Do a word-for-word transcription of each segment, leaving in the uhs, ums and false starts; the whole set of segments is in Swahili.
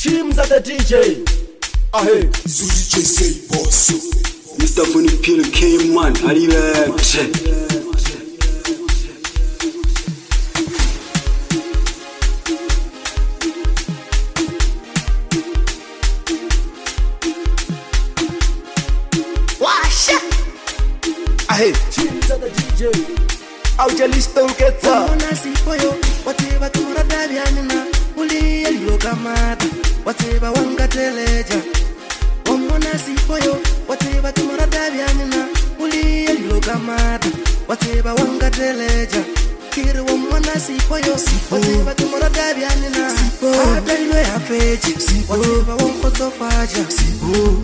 Teams at the D J. Ahe. Suzy J say boss. Mister Funny Pill K-Man, arrivederci. Ahe. Teams at the D J. Auja listo uketa. Mwana sipoyo, wateba tumurada vyanina. Uli yaliyoka mata, wateba wangateleja. Mwana sipoyo, wateba tumurada vyanina. Uli yaliyoka mata, wateba wangateleja. Kiri wa mwana sipoyo, wateba tumurada vyanina. Hata ilo ya feji, wateba wankoto faja. Sipo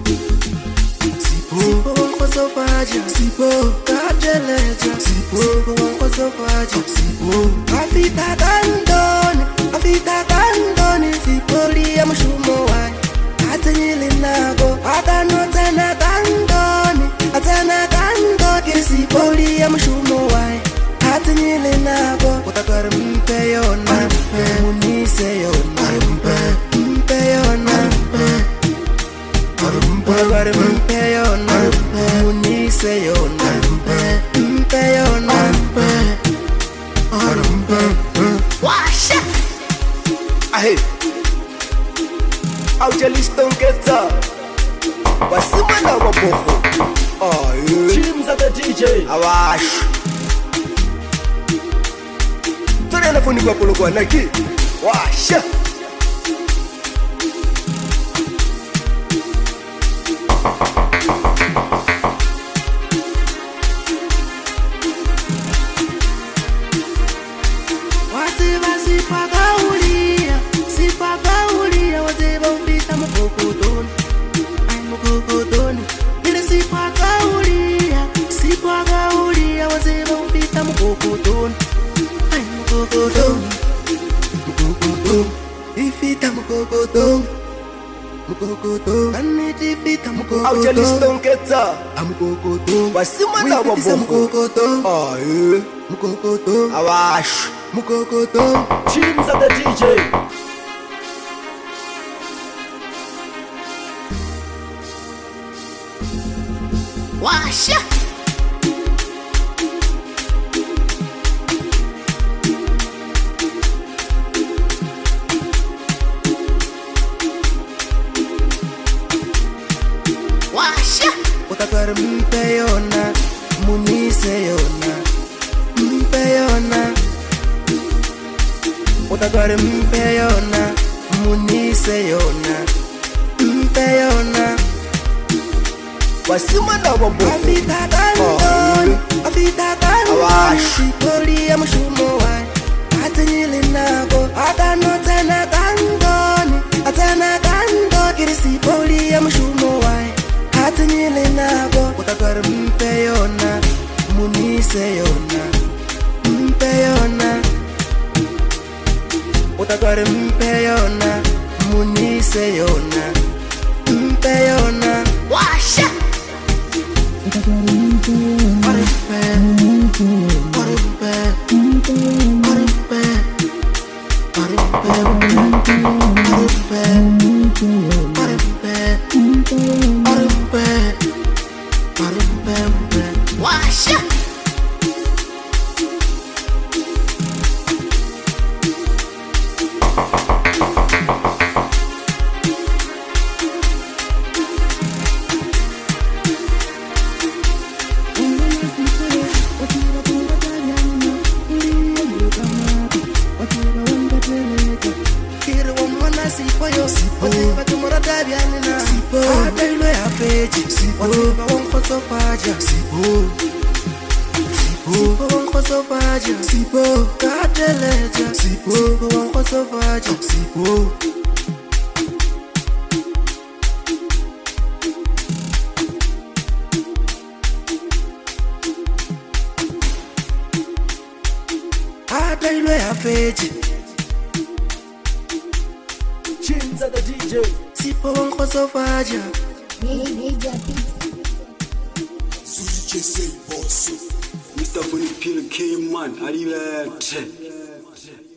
wanko sofaja, sipo kateleja, sipo wanko sofaja, sipo afita kandoni, afita kandoni, sipo liya mushumo wai, atenyili nago, akano tena kandoni, atena kandoni, sipo liya mushumo wai, atenyili nago, utakari mpe yona, munise yona, mpe yona, Utakari mpe yona, munise yona, mpe yona, washa. Ahe. Auja listo uketa. Wasimana waboho. Ahe. Teams at the D J. Awash. Tore na funi kwa polo kwa naki. Washa. Wateba sipagaulia, sipagaulia, wateba upita mkokotoni, ay mkokotoni. Ile sipagaulia, sipagaulia, wateba upita mkokotoni, ay mkokotoni, mkokotoni. Ifita mkokotoni, mkokotoni. Aniti ifita mkokotoni. Auja listo uketa. Mkokotoni. Wasimana waboho. Mkokotoni. Ahe. Mkokotoni. Awash. Mkokotoni. Teams at the D J. Washa. Washa. Utakari mpe yona, munise yona, mpe yona. Utakari mpe yona, munise yona, mpe yona. Wasimana waboho. Afita kandoni, afita kandoni, Awash. sipoli ya mushumo wai, atenyili nago, akano tena kandoni, atena kandoni, kiri sipoli ya mushumo wai, atenyili nago. Utakari mpe yona, munise yona, mpe yona. Utakari mpe yona, munise yona, mpe yona. Washa. Washa. Kiri wa mwana sipoyo, wateba tumurada vyanina. Hata ilo ya feji, wateba wanko sofaja. Sipo wanko sofaja, sipo kateleja. Sipo wanko sofaja, sipo. Hata ilo ya feji. Teams at the D J. Sipo wanko sofaja. Suzy J say boss. Mister Funny Pill K-Man, arrivederci.